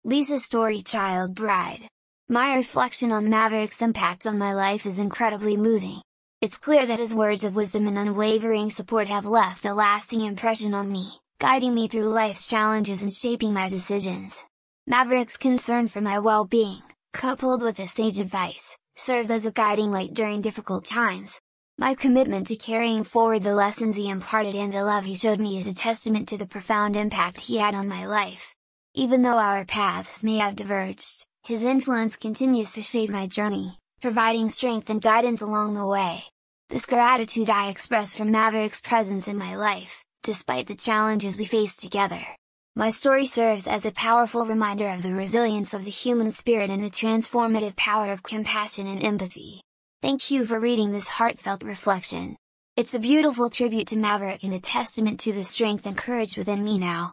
Lisa's story Child Bride. My reflection on Maverick's impact on my life is incredibly moving. It's clear that his words of wisdom and unwavering support have left a lasting impression on me, guiding me through life's challenges and shaping my decisions. Maverick's concern for my well-being, coupled with his sage advice, served as a guiding light during difficult times. My commitment to carrying forward the lessons he imparted and the love he showed me is a testament to the profound impact he had on my life. Even though our paths may have diverged, his influence continues to shape my journey, providing strength and guidance along the way. This gratitude I express for Maverick's presence in my life, despite the challenges we face together. My story serves as a powerful reminder of the resilience of the human spirit and the transformative power of compassion and empathy. Thank you for reading this heartfelt reflection. It's a beautiful tribute to Maverick and a testament to the strength and courage within me now.